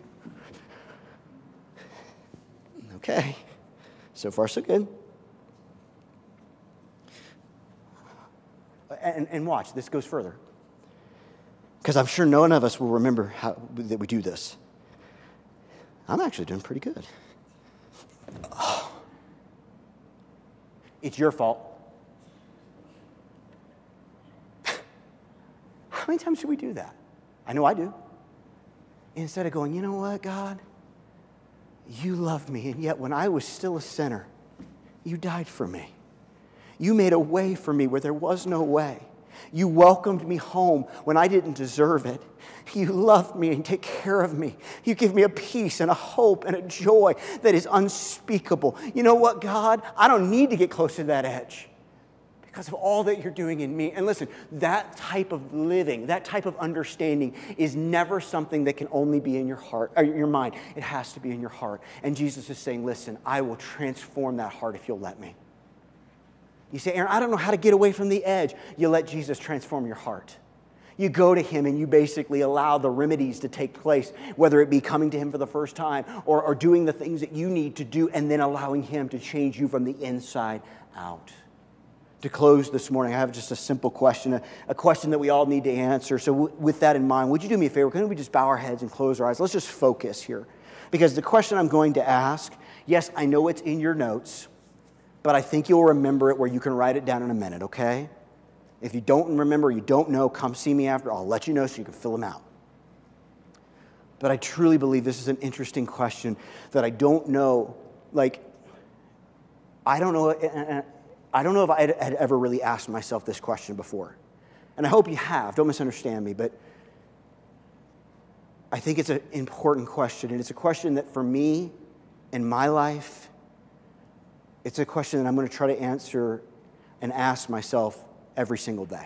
okay, so far so good. And watch, this goes further. Because I'm sure none of us will remember that we do this. I'm actually doing pretty good. Oh. It's your fault. How many times do we do that? I know I do. Instead of going, you know what, God? You loved me, and yet when I was still a sinner, you died for me. You made a way for me where there was no way. You welcomed me home when I didn't deserve it. You loved me and take care of me. You give me a peace and a hope and a joy that is unspeakable. You know what, God? I don't need to get close to that edge because of all that you're doing in me. And listen, that type of living, that type of understanding is never something that can only be in your heart or your mind. It has to be in your heart. And Jesus is saying, listen, I will transform that heart if you'll let me. You say, Aaron, I don't know how to get away from the edge. You let Jesus transform your heart. You go to Him and you basically allow the remedies to take place, whether it be coming to Him for the first time or doing the things that you need to do and then allowing Him to change you from the inside out. To close this morning, I have just a simple question, a question that we all need to answer. So with that in mind, would you do me a favor? Can we just bow our heads and close our eyes? Let's just focus here. Because the question I'm going to ask, yes, I know it's in your notes, but I think you'll remember it where you can write it down in a minute, okay? If you don't remember, you don't know, come see me after. I'll let you know so you can fill them out. But I truly believe this is an interesting question that I don't know, I don't know if I had ever really asked myself this question before. And I hope you have. Don't misunderstand me. But I think it's an important question. And it's a question that for me, in my life, it's a question that I'm going to try to answer and ask myself every single day.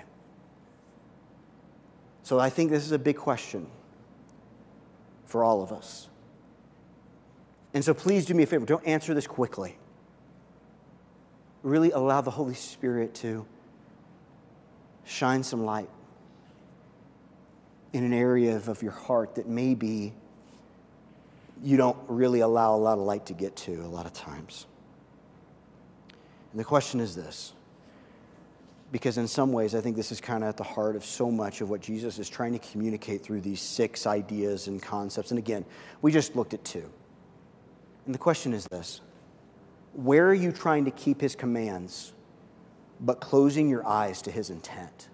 So I think this is a big question for all of us. And so please do me a favor. Don't answer this quickly. Really allow the Holy Spirit to shine some light in an area of your heart that maybe you don't really allow a lot of light to get to a lot of times. And the question is this, because in some ways I think this is kind of at the heart of so much of what Jesus is trying to communicate through these 6 ideas and concepts. And again, we just looked at 2. And the question is this. Where are you trying to keep his commands, but closing your eyes to his intent?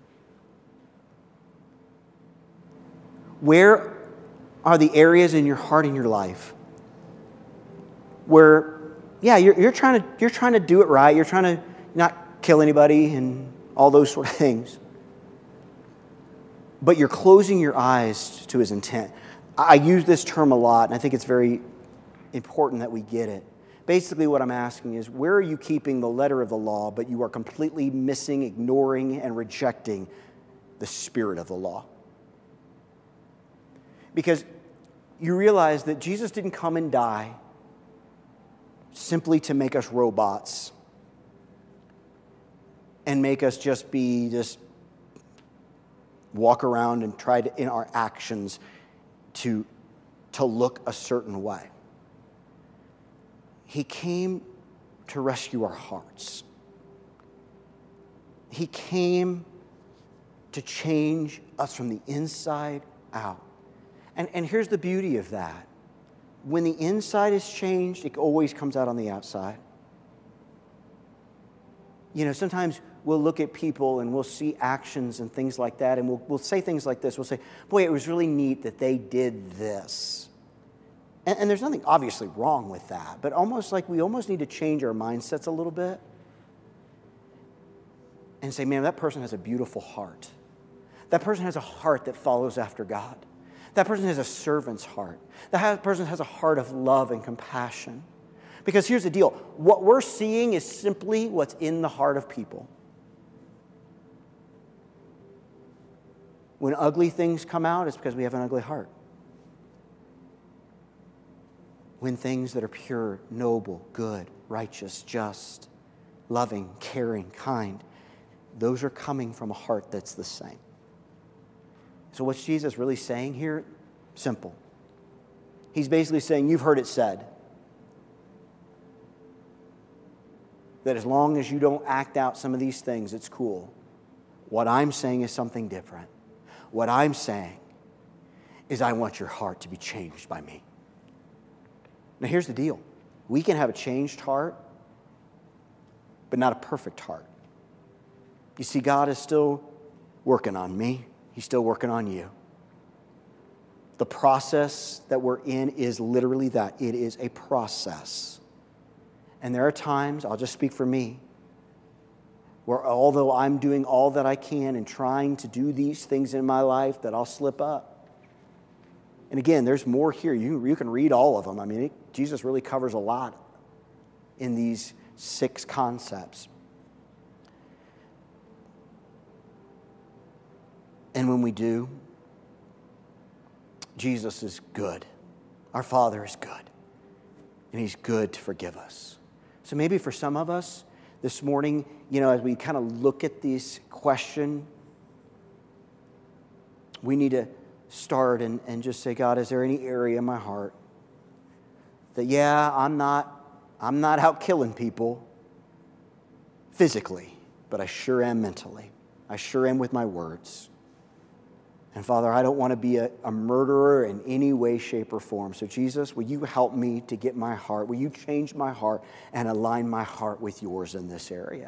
Where are the areas in your heart and your life where, yeah, you're trying to do it right, you're trying to not kill anybody and all those sort of things, but you're closing your eyes to his intent? I use this term a lot, and I think it's very important that we get it. Basically, what I'm asking is, where are you keeping the letter of the law, but you are completely missing, ignoring, and rejecting the spirit of the law? Because you realize that Jesus didn't come and die simply to make us robots and make us just walk around and try to, in our actions, to look a certain way. He came to rescue our hearts. He came to change us from the inside out. And here's the beauty of that. When the inside is changed, it always comes out on the outside. You know, sometimes we'll look at people and we'll see actions and things like that, and we'll say things like this. We'll say, boy, it was really neat that they did this. And there's nothing obviously wrong with that, but we almost need to change our mindsets a little bit and say, man, that person has a beautiful heart. That person has a heart that follows after God. That person has a servant's heart. That person has a heart of love and compassion. Because here's the deal. What we're seeing is simply what's in the heart of people. When ugly things come out, it's because we have an ugly heart. When things that are pure, noble, good, righteous, just, loving, caring, kind, those are coming from a heart that's the same. So what's Jesus really saying here? Simple. He's basically saying, you've heard it said that as long as you don't act out some of these things, it's cool. What I'm saying is something different. What I'm saying is I want your heart to be changed by me. Now here's the deal. We can have a changed heart, but not a perfect heart. You see, God is still working on me. He's still working on you. The process that we're in is literally that. It is a process. And there are times, I'll just speak for me, where although I'm doing all that I can and trying to do these things in my life, that I'll slip up. And again, there's more here. You can read all of them. I mean, Jesus really covers a lot in these 6 concepts. And when we do, Jesus is good. Our Father is good. And He's good to forgive us. So maybe for some of us this morning, as we kind of look at this question, we need to start and just say, God, is there any area in my heart that, I'm not out killing people physically, but I sure am mentally. I sure am with my words. And Father, I don't want to be a murderer in any way, shape, or form. So Jesus, will you help me to get my heart? Will you change my heart and align my heart with yours in this area?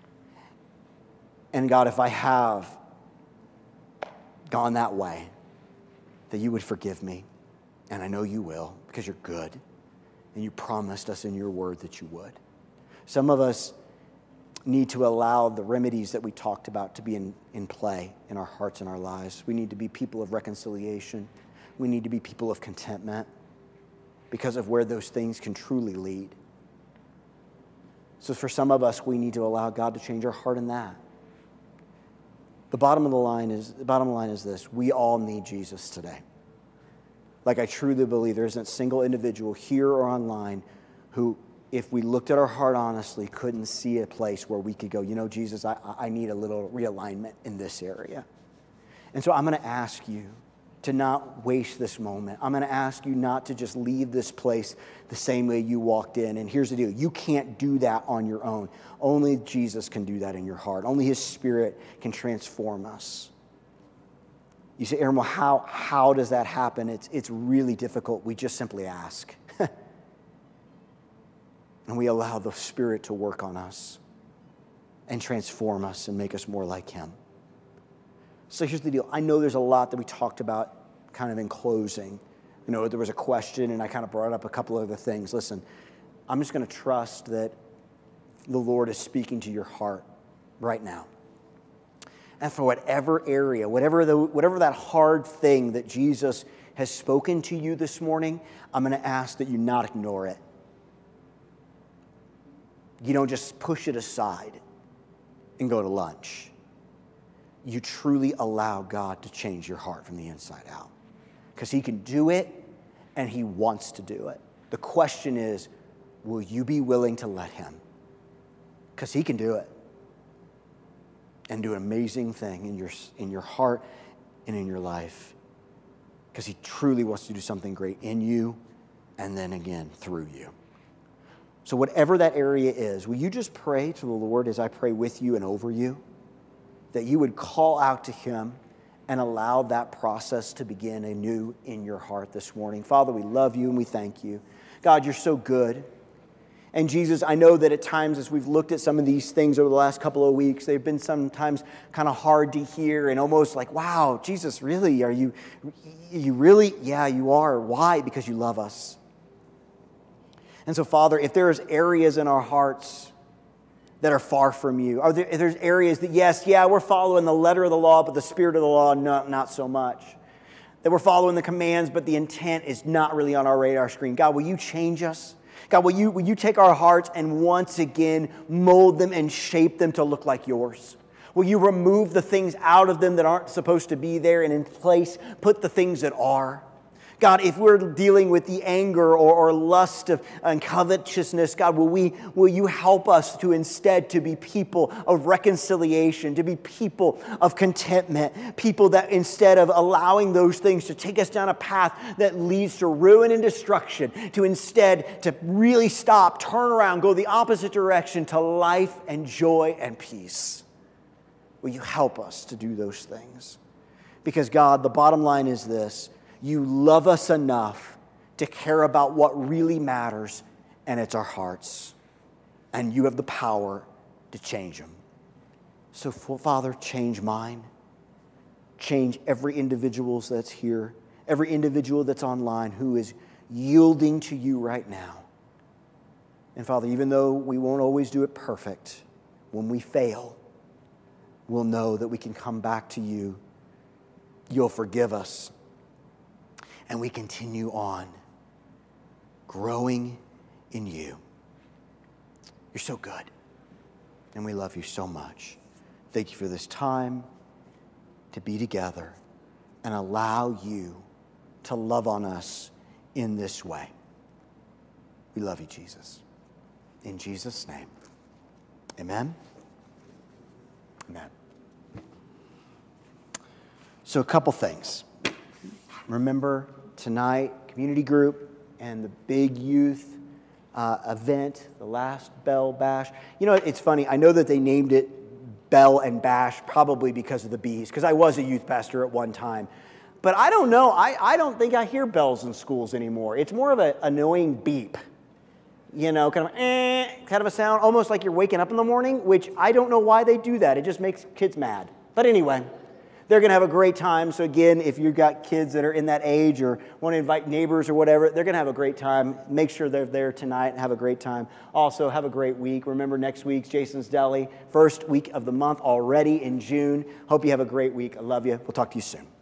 And God, if I have gone that way, that you would forgive me. And I know you will, because you're good. And you promised us in your word that you would. Some of us need to allow the remedies that we talked about to be in play in our hearts and our lives. We need to be people of reconciliation. We need to be people of contentment because of where those things can truly lead. So for some of us, we need to allow God to change our heart in that. The bottom line is this: we all need Jesus today. Like, I truly believe there isn't a single individual here or online who, if we looked at our heart honestly, couldn't see a place where we could go, you know, Jesus, I need a little realignment in this area. And so I'm going to ask you to not waste this moment. I'm going to ask you not to just leave this place the same way you walked in. And here's the deal: you can't do that on your own. Only Jesus can do that in your heart. Only His Spirit can transform us. You say, Aaron, well, how does that happen? It's really difficult. We just simply ask. And we allow the Spirit to work on us and transform us and make us more like Him. So here's the deal. I know there's a lot that we talked about kind of in closing. You know, there was a question and I kind of brought up a couple other things. Listen, I'm just going to trust that the Lord is speaking to your heart right now. And for whatever area, whatever that hard thing that Jesus has spoken to you this morning, I'm going to ask that you not ignore it. You don't just push it aside and go to lunch. You truly allow God to change your heart from the inside out. Because He can do it and He wants to do it. The question is, will you be willing to let Him? Because He can do it. And do an amazing thing in your heart and in your life. Because He truly wants to do something great in you and then again through you. So whatever that area is, will you just pray to the Lord as I pray with you and over you? That you would call out to Him and allow that process to begin anew in your heart this morning. Father, we love you and we thank you. God, you're so good. And Jesus, I know that at times as we've looked at some of these things over the last couple of weeks, they've been sometimes kind of hard to hear and almost like, wow, Jesus, really? Are you really? Yeah, you are. Why? Because you love us. And so, Father, if there's areas in our hearts that are far from you, if there's areas that, yes, we're following the letter of the law, but the spirit of the law, not so much. That we're following the commands, but the intent is not really on our radar screen. God, will you change us? God, will you take our hearts and once again mold them and shape them to look like yours? Will you remove the things out of them that aren't supposed to be there and in place put the things that are? God, if we're dealing with the anger or lust and covetousness, God, will you help us to instead to be people of reconciliation, to be people of contentment, people that instead of allowing those things to take us down a path that leads to ruin and destruction, to instead to really stop, turn around, go the opposite direction to life and joy and peace. Will you help us to do those things? Because God, the bottom line is this: you love us enough to care about what really matters, and it's our hearts. And you have the power to change them. So, Father, change mine. Change every individual that's here, every individual that's online who is yielding to you right now. And, Father, even though we won't always do it perfect, when we fail, we'll know that we can come back to you. You'll forgive us. And we continue on growing in you. You're so good. And we love you so much. Thank you for this time to be together and allow you to love on us in this way. We love you, Jesus. In Jesus' name, amen. Amen. So a couple things. Remember tonight, community group and the big youth event, the last Bell Bash. You know, it's funny. I know that they named it bell and bash, probably because of the bees, because I was a youth pastor at one time. But I don't know. I don't think I hear bells in schools anymore. It's more of an annoying beep, you know, kind of a sound, almost like you're waking up in the morning, which I don't know why they do that. It just makes kids mad. But anyway, they're going to have a great time. So again, if you've got kids that are in that age or want to invite neighbors or whatever, they're going to have a great time. Make sure they're there tonight and have a great time. Also, have a great week. Remember, next week's Jason's Deli, first week of the month already in June. Hope you have a great week. I love you. We'll talk to you soon.